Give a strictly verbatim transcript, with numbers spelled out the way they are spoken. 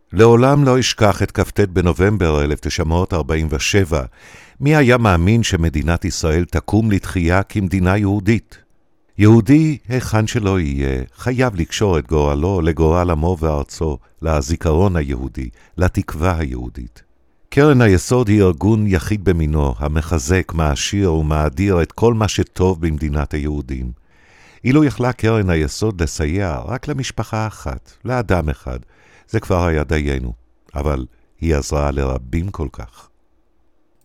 לעולם לא אשכח את כ"ט בנובמבר אלף תשע מאות ארבעים ושבע. מי היה מאמין שמדינת ישראל תקום לתחייה כמדינה יהודית? יהודי, היכן שלא יהיה, חייב לקשור את גורלו לגורל עמו וארצו, לזיכרון היהודי, לתקווה היהודית. קרן היסוד היא ארגון יחיד במינו, המחזק, מעשיר ומאדיר את כל מה שטוב במדינת היהודים. אילו יכלה קרן היסוד לסייע רק למשפחה אחת, לאדם אחד, זה כבר היה דיינו, אבל היא עזרה לרבים כל כך.